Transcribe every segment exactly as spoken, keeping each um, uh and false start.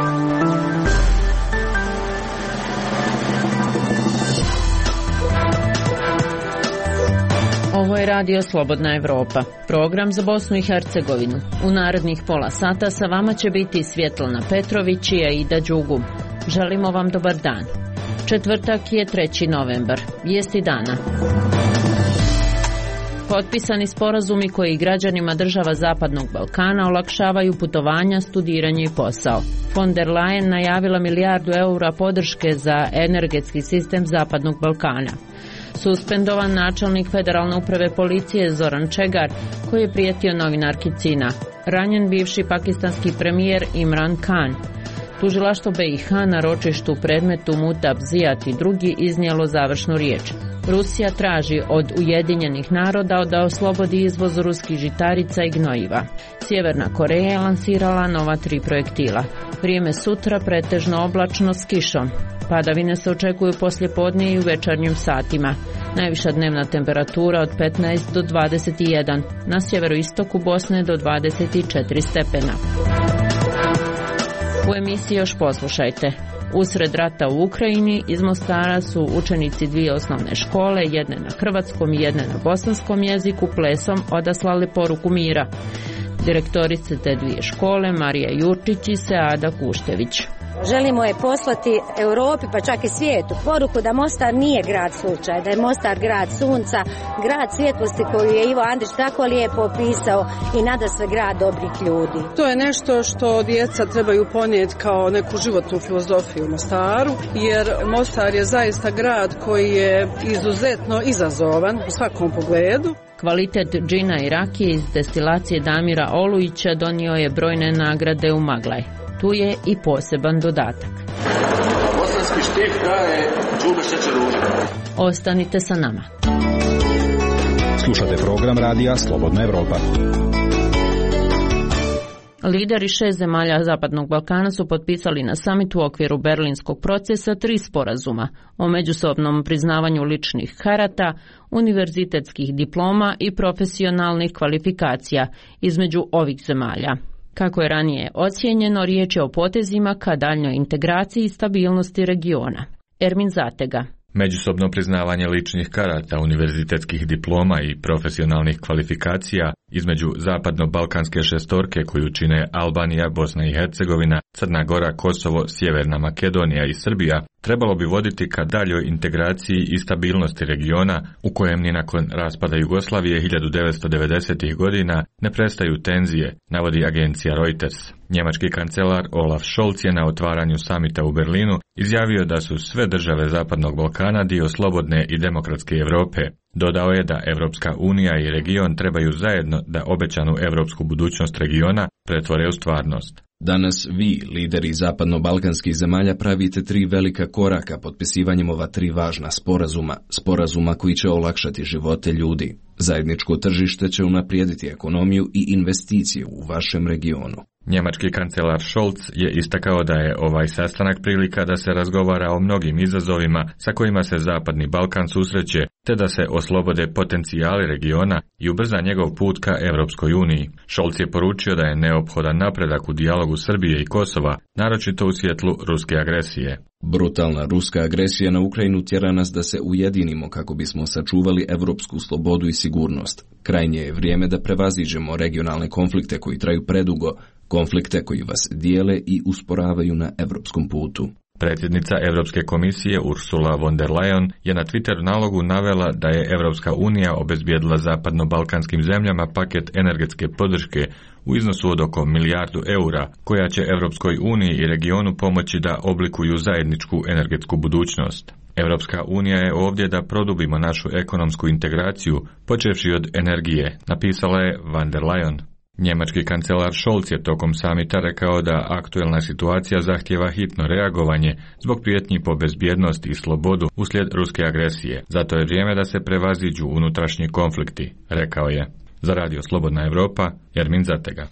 Ovo je Radio Slobodna Evropa, program za Bosnu i Hercegovinu. U narednih pola sata sa vama će biti Svjetlana Petrović i Aida Đugum. Želimo vam dobar dan. Četvrtak je treći novembar. Vijesti dana. Potpisani sporazumi koji građanima država Zapadnog Balkana olakšavaju putovanja, studiranje i posao. Von der Leyen najavila milijardu eura podrške za energetski sistem Zapadnog Balkana. Suspendovan načelnik Federalne uprave policije Zoran Čegar, koji je prijetio novinarki Cina. Ranjen bivši pakistanski premijer Imran Khan. Tužilaštvo B i H na ročištu predmetu Mutab Zijat i drugi iznijelo završnu riječ. Rusija traži od Ujedinjenih naroda da oslobodi izvoz ruskih žitarica i gnojiva. Sjeverna Koreja je lansirala nova tri projektila. Vrijeme sutra pretežno oblačno s kišom. Padavine se očekuju poslijepodne i u večernjim satima. Najviša dnevna temperatura od petnaest do dvadeset jedan, na sjeveroistoku Bosne do dvadeset četiri stepena. U emisiji još poslušajte. Usred rata u Ukrajini iz Mostara su učenici dvije osnovne škole, jedne na hrvatskom i jedne na bosanskom jeziku, plesom odaslali poruku mira. Direktorice te dvije škole, Marija Jurčić i Seada Kuštević. Želimo je poslati Europi, pa čak i svijetu, poruku da Mostar nije grad slučaja, da je Mostar grad sunca, grad svjetlosti koju je Ivo Andrić tako lijepo opisao i nadasve grad dobrih ljudi. To je nešto što djeca trebaju ponijeti kao neku životnu filozofiju u Mostaru, jer Mostar je zaista grad koji je izuzetno izazovan u svakom pogledu. Kvalitet džina i rakije iz destilacije Damira Olujića donio je brojne nagrade u Maglaj. Tu je i poseban dodatak. Bosanski štih daje džube šećer ruže. Ostanite sa nama. Slušate program Radija Slobodna Evropa. Lideri šest zemalja Zapadnog Balkana su potpisali na samitu u okviru Berlinskog procesa tri sporazuma o međusobnom priznavanju ličnih karata, univerzitetskih diploma i profesionalnih kvalifikacija između ovih zemalja. Kako je ranije ocijenjeno, riječ je o potezima ka daljnjoj integraciji i stabilnosti regiona. Ermin Zatega. Međusobno priznavanje ličnih karata, univerzitetskih diploma i profesionalnih kvalifikacija između zapadno-balkanske šestorke koju čine Albanija, Bosna i Hercegovina, Crna Gora, Kosovo, Sjeverna Makedonija i Srbija trebalo bi voditi ka daljoj integraciji i stabilnosti regiona u kojem ni nakon raspada Jugoslavije hiljadu devetsto devedesetih godina ne prestaju tenzije, navodi agencija Reuters. Njemački kancelar Olaf Scholz je na otvaranju samita u Berlinu izjavio da su sve države Zapadnog Balkana dio slobodne i demokratske Europe. Dodao je da Evropska unija i region trebaju zajedno da obećanu europsku budućnost regiona pretvore u stvarnost. Danas vi, lideri zapadno-balkanskih zemalja, pravite tri velika koraka potpisivanjem ova tri važna sporazuma, sporazuma koji će olakšati živote ljudi. Zajedničko tržište će unaprijediti ekonomiju i investicije u vašem regionu. Njemački kancelar Scholz je istakao da je ovaj sastanak prilika da se razgovara o mnogim izazovima sa kojima se Zapadni Balkan susreće, te da se oslobode potencijali regiona i ubrza njegov put ka Europskoj uniji. Scholz je poručio da je neophodan napredak u dijalogu Srbije i Kosova, naročito u svjetlu ruske agresije. Brutalna ruska agresija na Ukrajinu tjera nas da se ujedinimo kako bismo sačuvali evropsku slobodu i sigurnost. Krajnje je vrijeme da prevaziđemo regionalne konflikte koji traju predugo, konflikte koji vas dijele i usporavaju na evropskom putu. Predsjednica Europske komisije Ursula von der Leyen je na Twitter nalogu navela da je Europska unija obezbijedila zapadno-balkanskim zemljama paket energetske podrške u iznosu od oko milijardu eura, koja će Europskoj uniji i regionu pomoći da oblikuju zajedničku energetsku budućnost. Europska unija je ovdje da produbimo našu ekonomsku integraciju, počevši od energije, napisala je von der Leyen. Njemački kancelar Scholz je tokom samita rekao da aktuelna situacija zahtijeva hitno reagovanje zbog prijetnji po bezbjednost i slobodu uslijed ruske agresije. Zato je vrijeme da se prevaziđu unutrašnji konflikti, rekao je. Za Radio Slobodna Evropa, Ermin Zatega.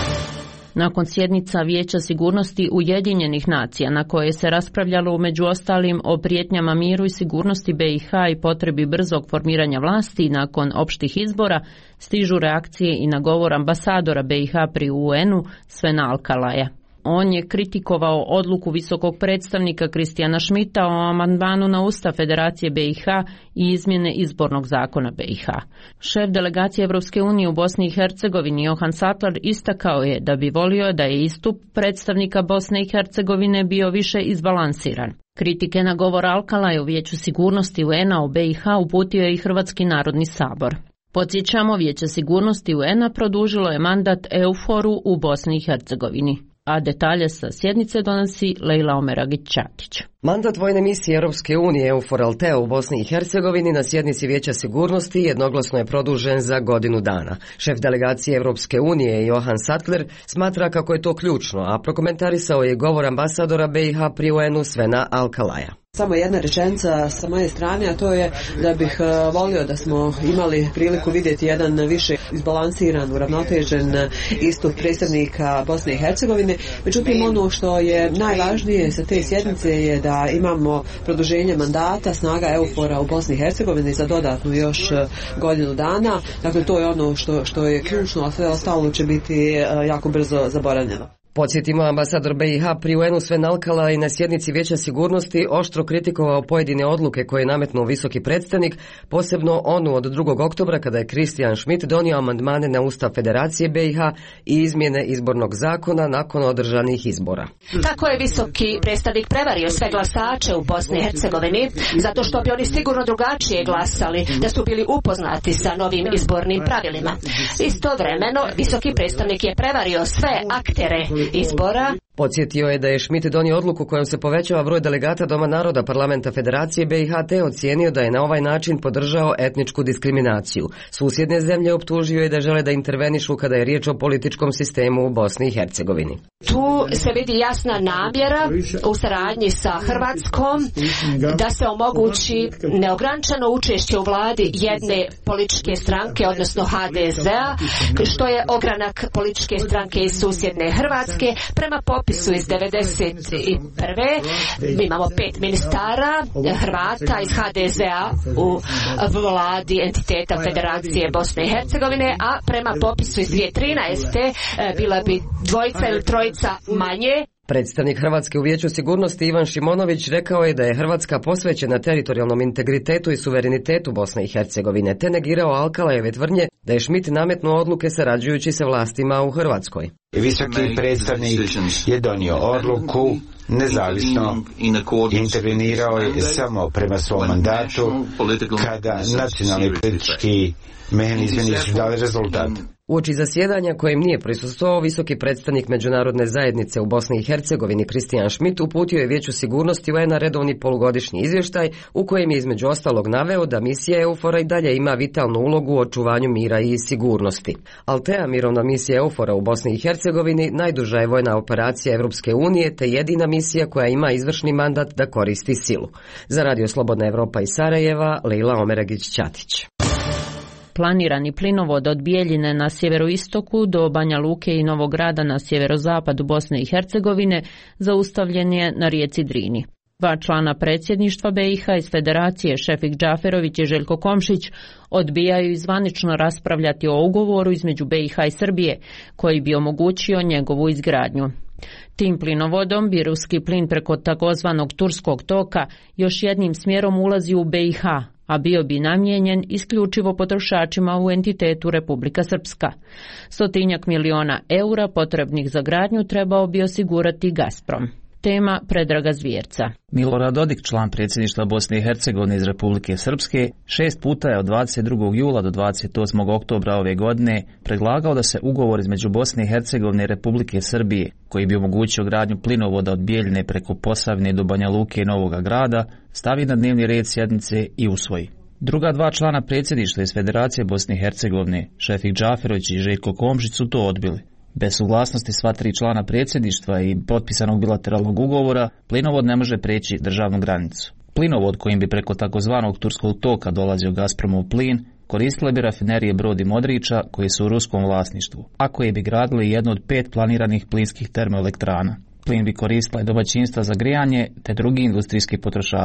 Nakon sjednica Vijeća sigurnosti Ujedinjenih nacija na koje se raspravljalo među ostalim o prijetnjama miru i sigurnosti B i H i potrebi brzog formiranja vlasti nakon opštih izbora, stižu reakcije i na govor ambasadora B i H pri U N-u Svena Alkalaja. On je kritikovao odluku visokog predstavnika Kristijana Schmidta o amandmanu na Ustav Federacije B i H i izmjene izbornog zakona B i H. Šef delegacije Evropske unije u Bosni i Hercegovini Johan Sattler istakao je da bi volio da je istup predstavnika Bosne i Hercegovine bio više izbalansiran. Kritike na govor Alkalaja u Vijeću sigurnosti U N a o B i H uputio je i Hrvatski narodni sabor. Podsjećamo, Vijeće sigurnosti U N a produžilo je mandat EUFOR-u u Bosni i Hercegovini, a detalje sa sjednice donosi Lejla Omeragić-Ćatić. Mandat vojne misije Europske unije EUFOR Althea u Bosni i Hercegovini na sjednici Vijeća sigurnosti jednoglasno je produžen za godinu dana. Šef delegacije Europske unije Johan Sattler smatra kako je to ključno, a prokomentarisao je govor ambasadora B i H pri U N u Svena Alkalaja. Samo jedna rečenica sa moje strane, a to je da bih uh, volio da smo imali priliku vidjeti jedan više izbalansiran, uravnotežen istup predstavnika Bosne i Hercegovine. Međutim, ono što je najvažnije sa te sjednice je da imamo produženje mandata snaga EUFOR-a u Bosni i Hercegovini za dodatnu još godinu dana. Dakle, to je ono što, što je ključno, a sve ostalo će biti uh, jako brzo zaboravljeno. Podsjetimo, ambasador B i H pri U N u Sven Alkala i na sjednici Vijeća sigurnosti oštro kritikovao pojedine odluke koje je nametnuo visoki predstavnik, posebno onu od drugog oktobra kada je Kristijan Schmidt donio amandmane na Ustav Federacije B i H i izmjene izbornog zakona nakon održanih izbora. Tako je visoki predstavnik prevario sve glasače u Bosni i Hercegovini, zato što bi oni sigurno drugačije glasali da su bili upoznati sa novim izbornim pravilima. Istovremeno, visoki predstavnik je prevario sve aktere izbora. Podsjetio je da je Schmidt donio odluku kojom se povećava broj delegata Doma naroda parlamenta Federacije B i H te ocijenio da je na ovaj način podržao etničku diskriminaciju. Susjedne zemlje optužio je da žele da intervenišu kada je riječ o političkom sistemu u Bosni i Hercegovini. Tu se vidi jasna namjera u saradnji sa Hrvatskom da se omogući neograničeno učešće u vladi jedne političke stranke, odnosno H D Z-a, što je ogranak političke stranke iz susjedne Hrvatske. Prema popisu iz devedeset prve mi imamo pet ministara Hrvata iz H D Z-a u vladi entiteta Federacije Bosne i Hercegovine, a prema popisu iz dvije tisuće trinaeste bila bi dvojica ili trojica manje. Predstavnik Hrvatske u Vijeću sigurnosti Ivan Šimonović rekao je da je Hrvatska posvećena teritorijalnom integritetu i suverenitetu Bosne i Hercegovine, te negirao Alkalajeve tvrdnje da je Schmidt nametnuo odluke sarađujući sa vlastima u Hrvatskoj. Visoki predstavnik je donio odluku, nezavisno intervenirao je samo prema svom mandatu kada nacionalni politički mehanizmi nisu dali rezultat. Uoči zasjedanja kojem nije prisustvovao visoki predstavnik međunarodne zajednice u Bosni i Hercegovini Kristijan Schmidt uputio je Vijeću sigurnosti U N a redovni polugodišnji izvještaj u kojem je između ostalog naveo da misija EUFOR-a i dalje ima vitalnu ulogu u očuvanju mira i sigurnosti. Althea, mirovna misija EUFOR-a u Bosni i Hercegovini, najduža je vojna operacija Evropske unije te jedina misija koja ima izvršni mandat da koristi silu. Za Radio Slobodna Evropa iz Sarajeva, Lejla Omeragić-Ćatić. Planirani plinovod od Bijeljine na sjeveroistoku do Banja Luke i Novog Grada na sjeverozapadu Bosne i Hercegovine zaustavljen je na rijeci Drini. Dva člana predsjedništva B i H iz Federacije, Šefik Džaferović i Željko Komšić, odbijaju izvanično raspravljati o ugovoru između B i H i Srbije, koji bi omogućio njegovu izgradnju. Tim plinovodom bi ruski plin preko takozvanog turskog toka još jednim smjerom ulazi u B i H, a bio bi namijenjen isključivo potrošačima u entitetu Republika Srpska. Stotinjak miliona eura potrebnih za gradnju trebao bi osigurati Gazprom. Tema Predraga Zvjerca. Milorad Dodik, član predsjedništva Bosne i Hercegovine iz Republike Srpske, šest puta je od dvadeset drugog jula do dvadeset osmog oktobra ove godine predlagao da se ugovor između Bosne i Hercegovine i Republike Srbije, koji bi omogućio gradnju plinovoda od Bijeljine preko Posavine do Banja Luke i Novoga Grada, stavi na dnevni red sjednice i usvoji. Druga dva člana predsjedništva iz Federacije Bosne i Hercegovine, Šefik Džaferović i Željko Komšić, su to odbili. Bez suglasnosti sva tri člana predsjedništva i potpisanog bilateralnog ugovora, plinovod ne može preći državnu granicu. Plinovod kojim bi preko takozvanog turskog toka dolazio Gazpromov plin, koristile bi rafinerije Brod i Modriča koji su u ruskom vlasništvu, a koje bi gradili jednu od pet planiranih plinskih termoelektrana. Plin bi koristila i domaćinstva za grijanje te drugi industrijski potrošači.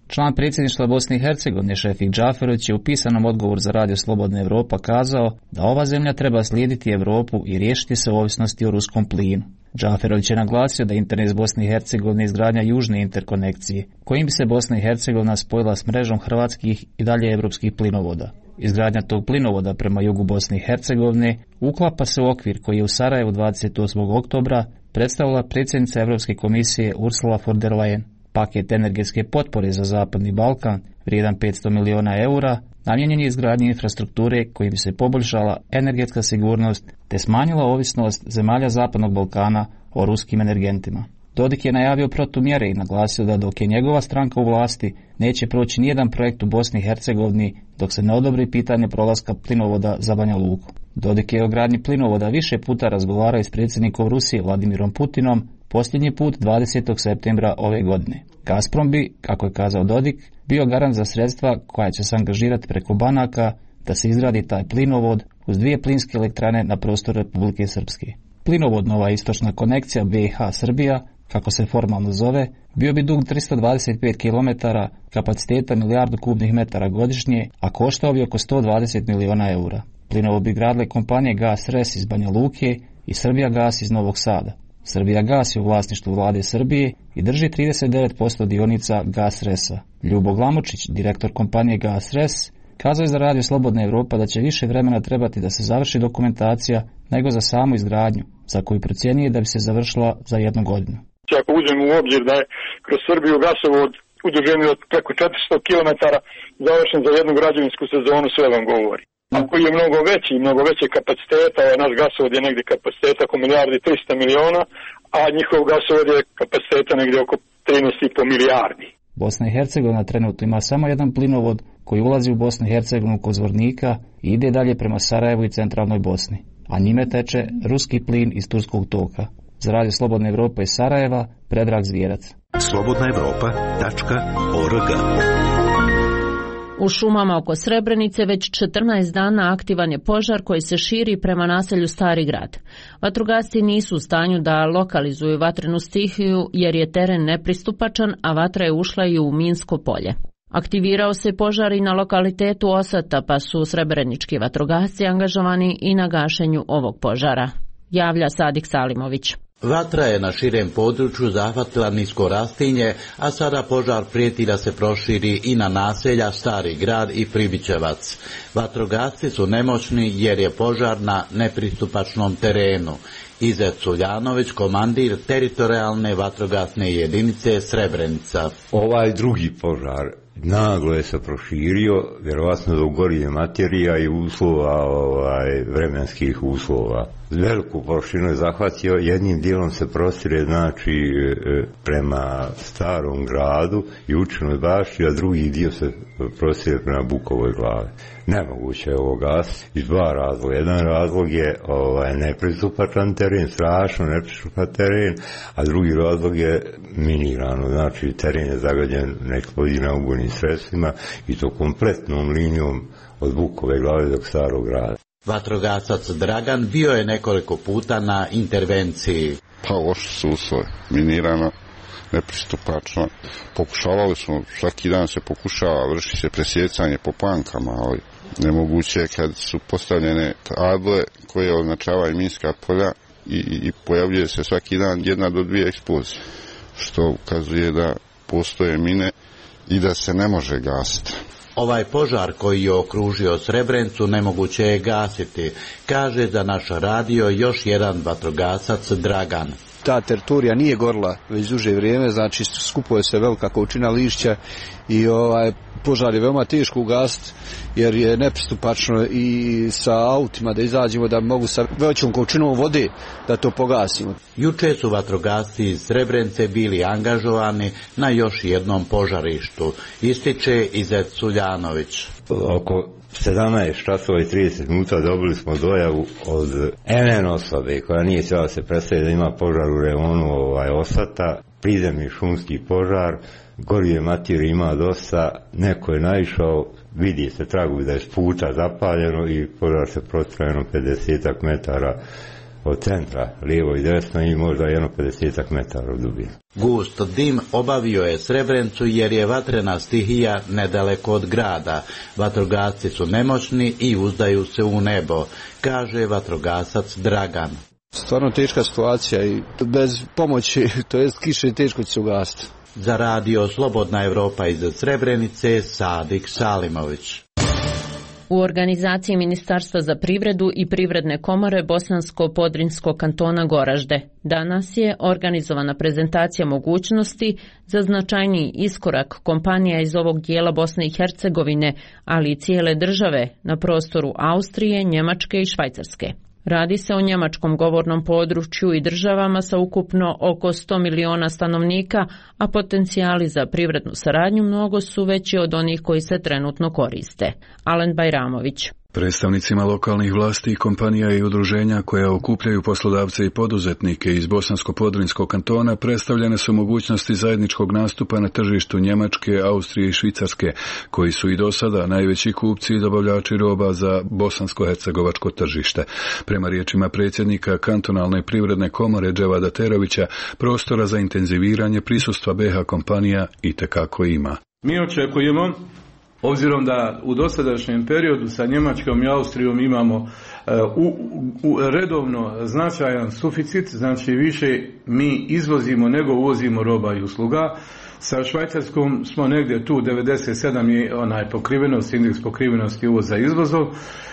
Član predsjedništva Bosne i Hercegovine Šefik Džaferović je u pisanom odgovoru za Radio Slobodna Evropa kazao da ova zemlja treba slijediti Europu i riješiti se ovisnosti o ruskom plinu. Džaferović je naglasio da interes Bosne i Hercegovine izgradnja južne interkonekcije, kojim bi se Bosna i Hercegovina spojila s mrežom hrvatskih i dalje evropskih plinovoda. Izgradnja tog plinovoda prema jugu Bosne i Hercegovine uklapa se u okvir koji je u Sarajevu dvadeset osmog oktobra predstavila predsjednica Europske komisije Ursula von der Leyen. Paket energetske potpore za Zapadni Balkan, vrijedan petsto miliona eura, namijenjen je izgradnji infrastrukture kojim bi se poboljšala energetska sigurnost te smanjila ovisnost zemalja Zapadnog Balkana o ruskim energentima. Dodik je najavio protumjere i naglasio da dok je njegova stranka u vlasti, neće proći nijedan projekt u Bosni i Hercegovini dok se ne odobri pitanje prolaska plinovoda za Banja Luku. Dodik je o gradnji plinovoda više puta razgovarao s predsjednikom Rusije Vladimirom Putinom, posljednji put dvadesetog septembra ove godine. Gazprom bi, kako je kazao Dodik, bio garant za sredstva koja će se angažirati preko banaka da se izradi taj plinovod uz dvije plinske elektrane na prostoru Republike Srpske. Plinovod Nova istočna konekcija B i H Srbija, kako se formalno zove, bio bi dug tristo dvadeset pet kilometara, kapaciteta milijardu kubnih metara godišnje, a koštao bi oko sto dvadeset miliona eura. Plinovod bi gradile kompanije Gas Res iz Banja Luke i Srbija Gas iz Novog Sada. Srbija Gas je u vlasništvu vlade Srbije i drži trideset devet posto dionica Gas Resa. Ljubo Glamočić, direktor kompanije Gas Res, kazao je za Radio Slobodna Evropa da će više vremena trebati da se završi dokumentacija nego za samu izgradnju, za koju procjenjuje da bi se završila za jednu godinu. Ako uzmemo u obzir da je kroz Srbiju gasovod u dužini od preko četiristo kilometara završen za jednu građevinsku sezonu, sve vam govori. A koji je mnogo veći, mnogo veće kapaciteta, naš gasovod je negdje kapaciteta oko milijardi trista miliona, a njihov gasovod je kapaciteta negdje oko trinaest i po milijardi. Bosna i Hercegovina trenutno ima samo jedan plinovod koji ulazi u Bosnu i Hercegovinu kod Zvornika i ide dalje prema Sarajevu i centralnoj Bosni, a njime teče ruski plin iz turskog toka. Za Radio Slobodna Evropa iz Sarajeva, Predrag Zvijerac. slobodna evropa tačka org. U šumama oko Srebrenice već četrnaest dana aktivan je požar koji se širi prema naselju Stari grad. Vatrogasci nisu u stanju da lokalizuju vatrenu stihiju jer je teren nepristupačan, a vatra je ušla i u minsko polje. Aktivirao se požar i na lokalitetu Osata, pa su srebrenički vatrogasci angažovani i na gašenju ovog požara. Javlja Sadik Salimović. Vatra je na širem području zahvatila nisko rastinje, a sada požar prijeti da se proširi i na naselja Stari grad i Pribićevac. Vatrogasci su nemoćni jer je požar na nepristupačnom terenu. Izet Suljanović, komandir teritorijalne vatrogasne jedinice Srebrenica. Ovaj drugi požar naglo je se proširio, vjerovatno do gorije materija i uslova, ovaj, vremenskih uslova. Veliku površinu je zahvatio, jednim dijelom se prostire, znači, prema Starom gradu i Učinoj bašti, a drugi dio se prostire prema Bukovoj glavi. Nemoguće je ovo gasiti iz dva razloga. Jedan razlog je ovaj, nepristupačan teren, strašno nepristupačan teren, a drugi razlog je minirano, znači teren je zagađen neeksplozivnim ubojnim sredstvima i to kompletnom linijom od Bukove glave do Starog grada. Vatrogasac Dragan bio je nekoliko puta na intervenciji. Pa loši su uslovi, minirano, nepristupačno. Pokušavali smo, svaki dan se pokušava, vrši se presjecanje po plankama, ali nemoguće je kad su postavljene table koje označavaju minska polja i, i pojavljuje se svaki dan jedna do dvije eksplozije, što ukazuje da postoje mine i da se ne može gasiti. Ovaj požar koji je okružio Srebrenicu nemoguće je gasiti, kaže za naš radio još jedan vatrogasac Dragan. Ta teritorija nije gorila već duže vrijeme, znači skupuje se velika količina lišća i ovaj požar je veoma teško ugasiti jer je nepristupačno i sa autima da izađemo da mogu sa većom količinom vode da to pogasimo. Juče su vatrogasci iz Srebrenice bili angažovani na još jednom požarištu, ističe Izet Suljanović. Oko sedamnaest časova i trideset minuta dobili smo dojavu od en en osobe koja nije htjela se predstaviti da ima požar u rejonu ovaj, Osata, prizemni šumski požar, gorije materije ima dosta, neko je naišao, vidi se tragovi da je s puta zapaljeno i požar se protrajeno pedeset metara od centra, lijevo i desno i možda jedno pedesetak metara od dubine. Gust dim obavio je Srebrencu jer je vatrena stihija nedaleko od grada. Vatrogasci su nemoćni i uzdaju se u nebo, kaže vatrogasac Dragan. Stvarno teška situacija i bez pomoći, to jest kiše, teško će se ugasiti. Za radio Slobodna Evropa iz Srebrenice, Sadik Salimović. U organizaciji Ministarstva za privredu i privredne komore Bosansko-Podrinjskog kantona Goražde danas je organizovana prezentacija mogućnosti za značajniji iskorak kompanija iz ovog dijela Bosne i Hercegovine, ali i cijele države na prostoru Austrije, Njemačke i Švajcarske. Radi se o njemačkom govornom području i državama sa ukupno oko sto miliona stanovnika, a potencijali za privrednu saradnju mnogo su veći od onih koji se trenutno koriste. Alen Bajramović. Predstavnicima lokalnih vlasti, kompanija i udruženja koja okupljaju poslodavce i poduzetnike iz Bosansko-Podrinjskog kantona predstavljene su mogućnosti zajedničkog nastupa na tržištu Njemačke, Austrije i Švicarske, koji su i do sada najveći kupci i dobavljači roba za bosansko-hercegovačko tržište. Prema riječima predsjednika kantonalne privredne komore Dževada Terovića, prostora za intenziviranje prisustva be ha kompanija itekako ima. Mi očekujemo, obzirom da u dosadašnjem periodu sa Njemačkom i Austrijom imamo uh, u, u redovno značajan suficit, znači više mi izvozimo nego uvozimo roba i usluga. Sa Švajcarskom smo negdje tu, devedeset sedam je onaj pokrivenost, indeks pokrivenosti uvoza izvozom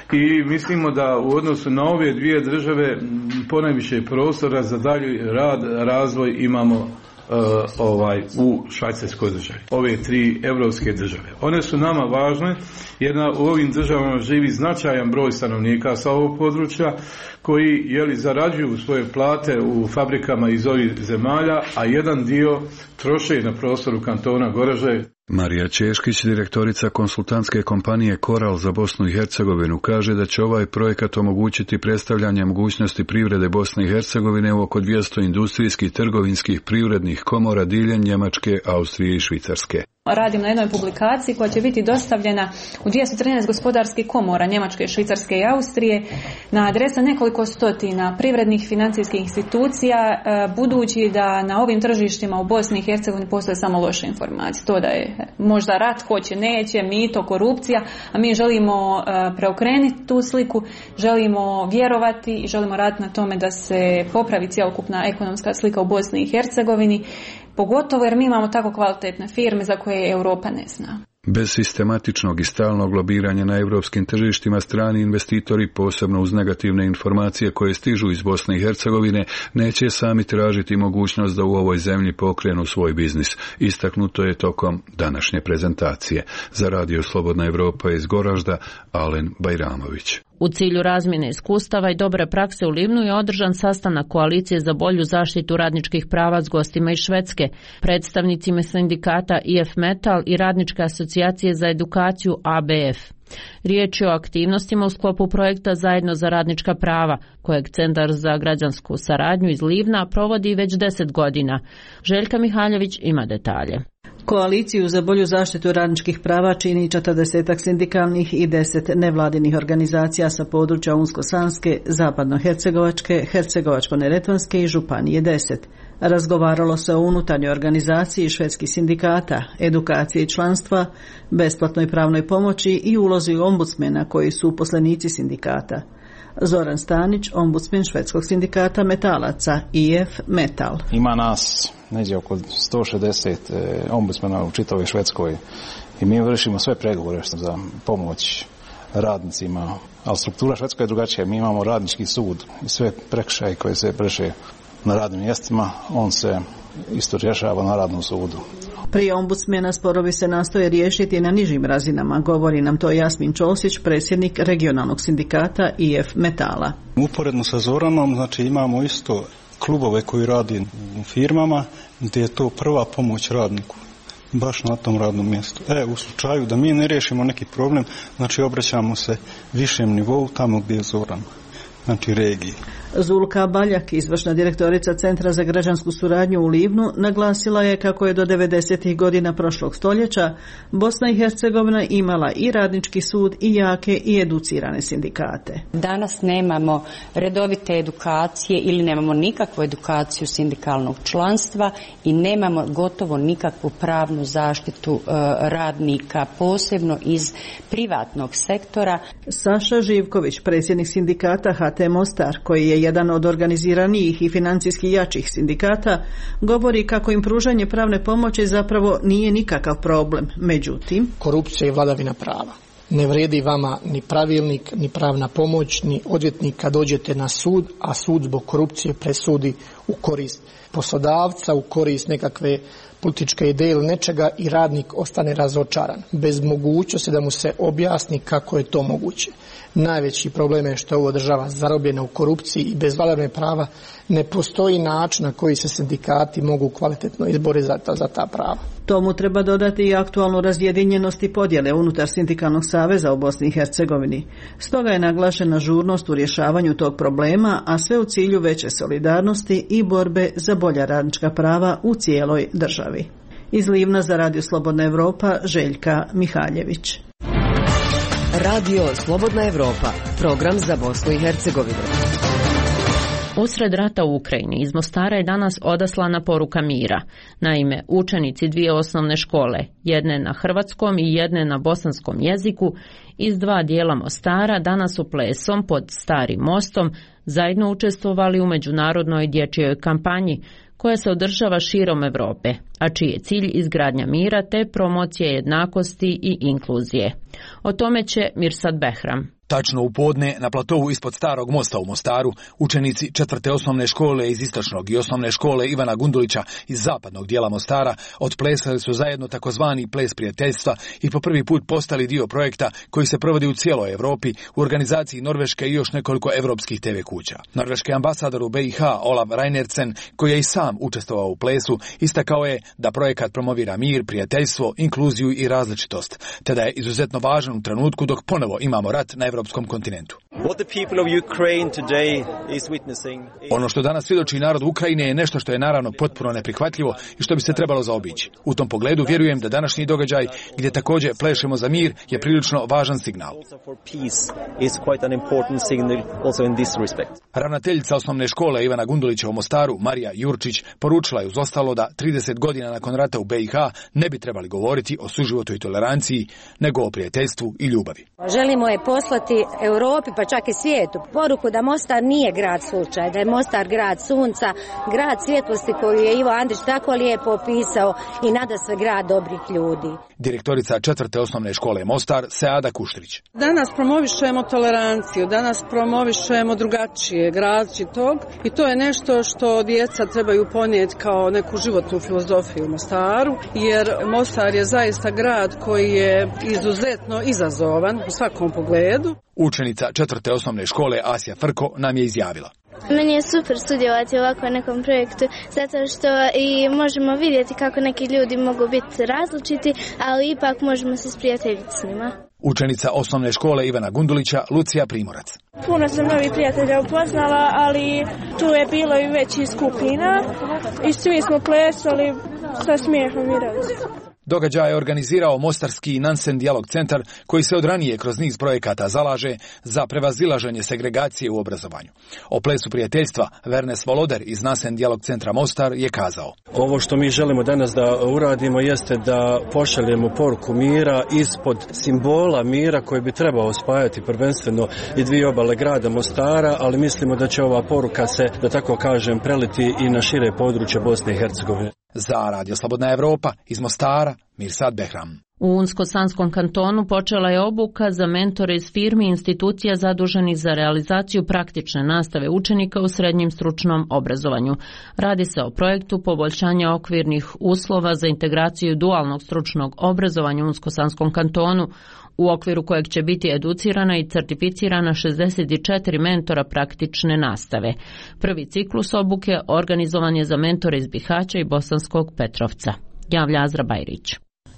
i mislimo da u odnosu na ove dvije države ponajviše prostora za dalji rad, razvoj imamo Uh, ovaj u Švajcarskoj državi. Ove tri europske države. One su nama važne jer na, u ovim državama živi značajan broj stanovnika sa ovog područja koji jeli zarađuju svoje plate u fabrikama iz ovih zemalja, a jedan dio troše na prostoru kantona Goražde. Marija Češkić, direktorica konsultantske kompanije Koral za Bosnu i Hercegovinu, kaže da će ovaj projekat omogućiti predstavljanje mogućnosti privrede Bosne i Hercegovine u oko dvjesto industrijskih, trgovinskih, privrednih komora diljem Njemačke, Austrije i Švicarske. Radim na jednoj publikaciji koja će biti dostavljena u dvjesto trinaest gospodarskih komora Njemačke, Švicarske i Austrije na adresa nekoliko stotina privrednih financijskih institucija, budući da na ovim tržištima u Bosni i Hercegovini postoje samo loše informacije. To da je možda rat, hoće, neće, mito, korupcija, a mi želimo preokrenuti tu sliku, želimo vjerovati i želimo raditi na tome da se popravi cjelokupna ekonomska slika u Bosni i Hercegovini, pogotovo jer mi imamo tako kvalitetne firme za koje Europa ne zna. Bez sistematičnog i stalnog lobiranja na europskim tržištima strani investitori, posebno uz negativne informacije koje stižu iz Bosne i Hercegovine, neće sami tražiti mogućnost da u ovoj zemlji pokrenu svoj biznis. Istaknuto je tokom današnje prezentacije. Za radio Slobodna Evropa iz Goražda, Alen Bajramović. U cilju razmjene iskustava i dobre prakse u Livnu je održan sastanak koalicije za bolju zaštitu radničkih prava s gostima iz Švedske, predstavnicima sindikata I F Metal i Radničke asocijacije za edukaciju A B F. Riječ je o aktivnostima u sklopu projekta Zajedno za radnička prava, kojeg Centar za građansku saradnju iz Livna provodi već deset godina. Željka Mihaljević ima detalje. Koaliciju za bolju zaštitu radničkih prava čini četrdesetak sindikalnih i deset nevladinih organizacija sa područja Unsko-Sanske, Zapadno-Hercegovačke, Hercegovačko-Neretvanske i Županije deset. Razgovaralo se o unutarnjoj organizaciji švedskih sindikata, edukaciji članstva, besplatnoj pravnoj pomoći i ulozi ombudsmena koji su uposlenici sindikata. Zoran Stanić, ombudsmen švedskog sindikata metalaca I F Metal. Ima nas negdje oko sto šezdeset ombudsmena u čitavoj Švedskoj i mi vršimo sve pregovore za pomoć radnicima, ali struktura Švedska je drugačija. Mi imamo radnički sud i sve prekršaje koje se vrše na radnim mjestima, on se isto rješava na radnom sudu. Prije ombudsmena sporovi se nastoje riješiti na nižim razinama, govori nam to Jasmin Čosić, predsjednik regionalnog sindikata I F Metala. Uporedno sa Zoranom, znači imamo isto klubove koji radi u firmama gdje je to prva pomoć radniku, baš na tom radnom mjestu. E, u slučaju da mi ne riješimo neki problem, znači obraćamo se višem nivou tamo gdje je Zoran, znači regiji. Zulka Baljak, izvršna direktorica Centra za građansku suradnju u Livnu, naglasila je kako je do devedesetih godina prošlog stoljeća Bosna i Hercegovina imala i radnički sud i jake i educirane sindikate. Danas nemamo redovite edukacije ili nemamo nikakvu edukaciju sindikalnog članstva i nemamo gotovo nikakvu pravnu zaštitu e, radnika, posebno iz privatnog sektora. Saša Živković, predsjednik sindikata H T Mostar, koji je jedan od organiziranijih i financijski jačih sindikata, govori kako im pružanje pravne pomoći zapravo nije nikakav problem. Međutim, korupcija i vladavina prava. Ne vredi vama ni pravilnik, ni pravna pomoć, ni odvjetnik kad dođete na sud, a sud zbog korupcije presudi u korist poslodavca, u korist nekakve političke ideje ili nečega i radnik ostane razočaran, bez mogućnosti da mu se objasni kako je to moguće. Najveći problem je što je ovo država zarobljena u korupciji i bez vladavine prava ne postoji način na koji se sindikati mogu kvalitetno izboriti za ta, za ta prava. Tomu treba dodati i aktualnu razjedinjenost i podjele unutar sindikalnog saveza u Bosni i Hercegovini. Stoga je naglašena žurnost u rješavanju tog problema, a sve u cilju veće solidarnosti i borbe za bolja radnička prava u cijeloj državi. Iz Livna za Radio Slobodna Evropa, Željka Mihaljević. Radio Slobodna Evropa, program za Bosnu i Hercegovinu. Usred rata u Ukrajini iz Mostara je danas odaslana poruka mira. Naime, učenici dvije osnovne škole, jedne na hrvatskom i jedne na bosanskom jeziku, iz dva dijela Mostara danas su plesom pod Starim mostom zajedno učestvovali u međunarodnoj dječjoj kampanji koja se održava širom Europe, a čiji je cilj izgradnja mira te promocija jednakosti i inkluzije. O tome će Mirsad Behram. Tačno u podne, na platovu ispod Starog mosta u Mostaru, učenici četvrte osnovne škole iz istočnog i osnovne škole Ivana Gundulića iz zapadnog dijela Mostara otplesali su zajedno takozvani ples prijateljstva i po prvi put postali dio projekta koji se provodi u cijeloj Europi u organizaciji Norveške i još nekoliko evropskih te ve kuća. Norveški ambasador u be i ha Olav Reinertsen, koji je i sam učestvovao u plesu, istakao je da projekat promovira mir, prijateljstvo, inkluziju i različitost, te da je izuzetno važan u trenutku dok ponovo imamo rat na evropskom kontinentu. Ono što danas svjedoči narod Ukrajine je nešto što je naravno potpuno neprihvatljivo i što bi se trebalo zaobići. U tom pogledu vjerujem da današnji događaj gdje također plešemo za mir je prilično važan signal. Ravnateljica osnovne škole Ivana Gundulića u Mostaru, Marija Jurčić, poručila je uz ostalo da trideset godina nakon rata u be i ha ne bi trebali govoriti o suživotu i toleranciji, nego o prijateljstvu i ljubavi. Želimo je poslati Europi, pa čak i svijetu, poruku da Mostar nije grad slučaj, da je Mostar grad sunca, grad svjetlosti koju je Ivo Andrić tako lijepo opisao i nadasve grad dobrih ljudi. Direktorica četvrte osnovne škole Mostar, Seada Kuštrić. Danas promovišemo toleranciju, danas promovišemo drugačije, različitog i to je nešto što djeca trebaju ponijeti kao neku životnu filozofiju u Mostaru, jer Mostar je zaista grad koji je izuzetno izazovan u svakom pogledu. Učenica četvrte osnovne škole Asja Frko nam je izjavila. Meni je super sudjelovati u ovakvom nekom projektu, zato što i možemo vidjeti kako neki ljudi mogu biti različiti, ali ipak možemo se sprijateljiti s njima. Učenica osnovne škole Ivana Gundulića, Lucija Primorac. Puno sam novih prijatelja upoznala, ali tu je bilo i većih skupina i svi smo plesali sa smijehom i radostom. Događaj je organizirao Mostarski Nansen dijalog centar koji se od ranije kroz niz projekata zalaže za prevazilaženje segregacije u obrazovanju. O plesu prijateljstva Vernes Voloder iz Nansen dijalog centra Mostar je kazao. Ovo što mi želimo danas da uradimo jeste da pošaljemo poruku mira ispod simbola mira koji bi trebao spajati prvenstveno i dvije obale grada Mostara, ali mislimo da će ova poruka se, da tako kažem, preliti i na šire područje Bosne i Hercegovine. Za Radio Slobodna Evropa iz Mostara, Mirsad Behram. U Unsko-Sanskom kantonu počela je obuka za mentore iz firmi i institucija zaduženih za realizaciju praktične nastave učenika u srednjem stručnom obrazovanju. Radi se o projektu poboljšanja okvirnih uslova za integraciju dualnog stručnog obrazovanja u Unsko-Sanskom kantonu, u okviru kojeg će biti educirana i certificirana šezdeset četiri mentora praktične nastave. Prvi ciklus obuke organizovan je za mentore iz Bihaća i Bosanskog Petrovca. Javlja Azra Bajrić.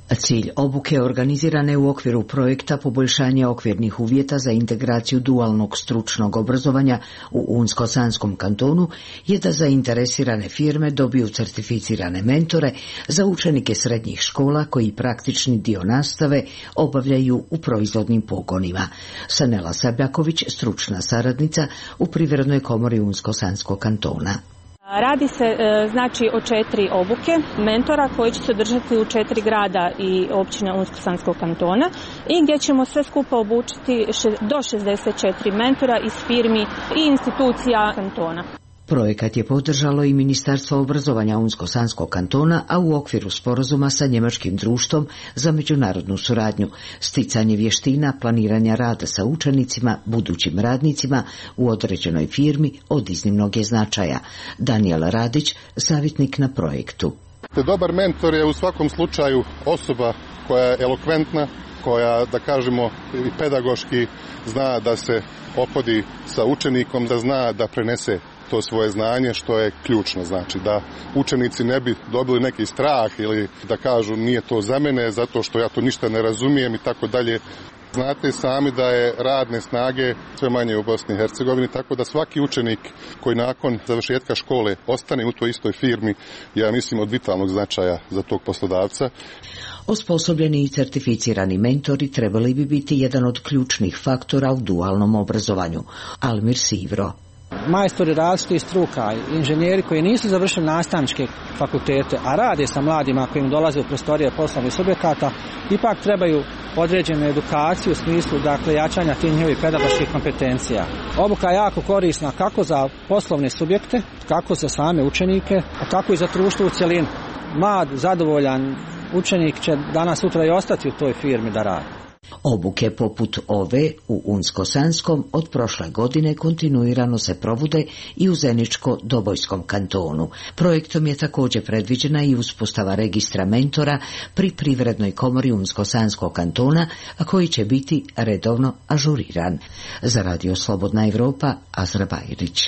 Cilj obuke organizirane u okviru projekta poboljšanja okvirnih uvjeta za integraciju dualnog stručnog obrazovanja u Unsko-Sanskom kantonu je da zainteresirane firme dobiju certificirane mentore za učenike srednjih škola koji praktični dio nastave obavljaju u proizvodnim pogonima. Sanela Sabljaković, stručna saradnica u Privrednoj komori Unsko-Sanskog kantona. Radi se znači o četiri obuke mentora koji će se održati u četiri grada i općine Unsko-Sanskog kantona i gdje ćemo sve skupa obučiti do šezdeset četiri mentora iz firmi i institucija kantona. Projekat je podržalo i Ministarstvo obrazovanja Unsko-Sanskog kantona, a u okviru sporazuma sa Njemačkim društvom za međunarodnu suradnju, sticanje vještina, planiranja rada sa učenicima, budućim radnicima u određenoj firmi od iznimnog je značaja. Daniel Radić, savjetnik na projektu. Dobar mentor je u svakom slučaju osoba koja je elokventna, koja, da kažemo, i pedagoški zna da se opodi sa učenikom, da zna da prenese to svoje znanje, što je ključno, znači da učenici ne bi dobili neki strah ili da kažu nije to za mene zato što ja to ništa ne razumijem i tako dalje. Znate sami da je radne snage sve manje u Bosni i Hercegovini, tako da svaki učenik koji nakon završetka škole ostane u toj istoj firmi, ja mislim od vitalnog značaja za tog poslodavca. Osposobljeni i certificirani mentori trebali bi biti jedan od ključnih faktora u dualnom obrazovanju. Almir Sivro. Majstori različitih struka, inženjeri koji nisu završili nastavničke fakultete, a rade sa mladima koji im dolaze u prostorije poslovnih subjekata, ipak trebaju određenu edukaciju u smislu dakle, jačanja tih njihovih pedagoških kompetencija. Obuka je jako korisna kako za poslovne subjekte, kako za same učenike, a tako i za društvo u cjelini. Mlad, zadovoljan učenik će danas sutra i ostati u toj firmi da radi. Obuke poput ove u Unsko-Sanskom od prošle godine kontinuirano se provode i u Zeničko-Dobojskom kantonu. Projektom je također predviđena i uspostava registra mentora pri Privrednoj komori Unsko-Sanskog kantona, a koji će biti redovno ažuriran. Za Radio Slobodna Evropa, Azra Bajrić.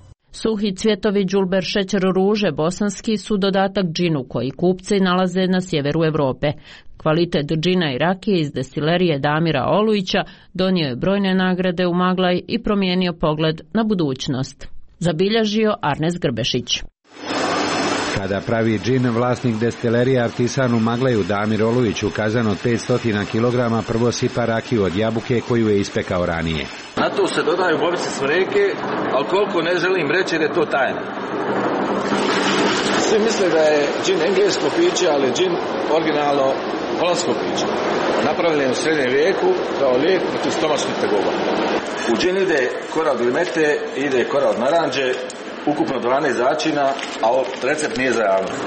Suhi cvjetovi đulber šećer ruže bosanski su dodatak džinu koji kupci nalaze na sjeveru Europe. Kvalitet džina i rakije iz destilerije Damira Olujića donio je brojne nagrade u Maglaj i promijenio pogled na budućnost. Zabilježio Arnes Grbešić. Kada pravi džin, vlasnik destilerije Artisan u Maglaju Damir Olujić u kazan od petsto kilograma prvo sipa rakiju od jabuke koju je ispekao ranije. Na to se dodaju bobice smreke, ali koliko ne želim reći jer je to tajna. Svi misle da je džin englesko piće, ali džin originalno holandsko piće. Napravljen u srednjem vijeku kao lijek protiv stomačnih tegoba. U džin ide kora od limete, ide kora od naranđe, ukupno dvanaest začina, a recept nije za javnost.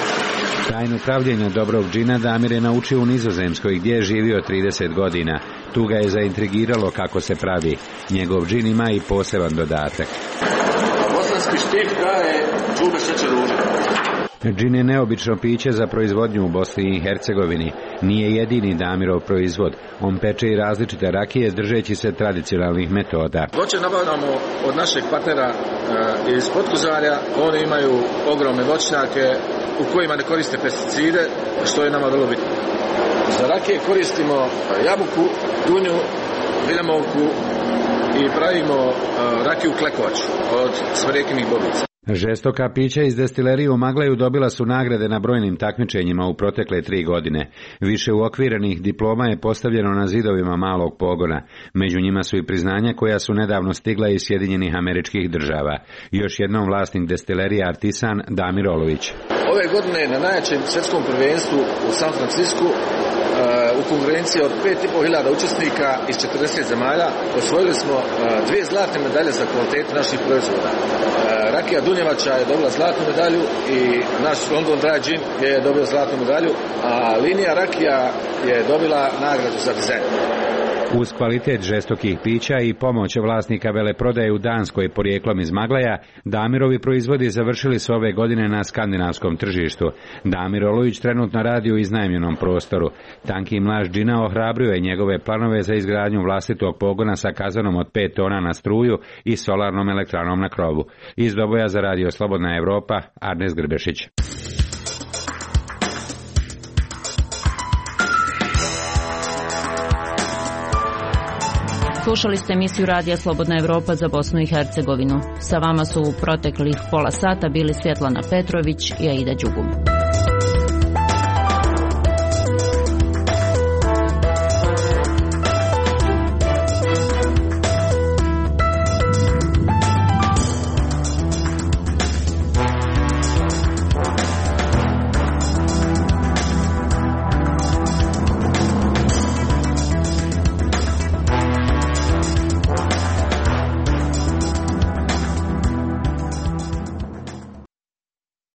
Tajnu pravljenja dobrog džina Damir je naučio u Nizozemskoj gdje je živio trideset godina. Tu ga je zaintrigiralo kako se pravi. Njegov džin ima i poseban dodatak. A bosanski štih daje đulber šećer ruže. Džin je neobično piće za proizvodnju u Bosni i Hercegovini. Nije jedini Damirov proizvod. On peče i različite rakije držeći se tradicionalnih metoda. Voće nabavljamo od našeg partnera e, iz Podkuzarja. Oni imaju ogromne voćnjake u kojima ne koriste pesticide, što je nama vrlo bitno. Za rakije koristimo jabuku, dunju, viljemovku i pravimo e, rakiju klekovaču od smrekinih bobica. Žestoka pića iz destilerije u Maglaju dobila su nagrade na brojnim takmičenjima u protekle tri godine. Više uokvirenih diploma je postavljeno na zidovima malog pogona. Među njima su i priznanja koja su nedavno stigla iz Sjedinjenih Američkih Država. Još jednom vlasnik destilerije Artisan Damir Olović. Ove godine na najjačem svjetskom prvenstvu u San Francisku u konkurenciji od pet i pol hiljada učesnika iz četrdeset zemalja osvojili smo dvije zlatne medalje za kvalitetu naših proizvoda. Rakija Dunjevača je dobila zlatnu medalju i naš London Dry Gin je dobio zlatnu medalju, a linija rakija je dobila nagradu za dizajn. Uz kvalitet žestokih pića i pomoć vlasnika veleprodaje u Danskoj porijeklom iz Maglaja, Damirovi proizvodi završili su ove godine na skandinavskom tržištu. Damir Olović trenutno radi u iznajmljenom prostoru. Tanki mlaž džina ohrabrio je njegove planove za izgradnju vlastitog pogona sa kazanom od pet tona na struju i solarnom elektranom na krovu. Iz Doboja za Radio Slobodna Evropa, Arnes Grbešić. Slušali ste emisiju Radija Slobodna Evropa za Bosnu i Hercegovinu. Sa vama su u proteklih pola sata bili Svjetlana Petrović i Aida Đugum.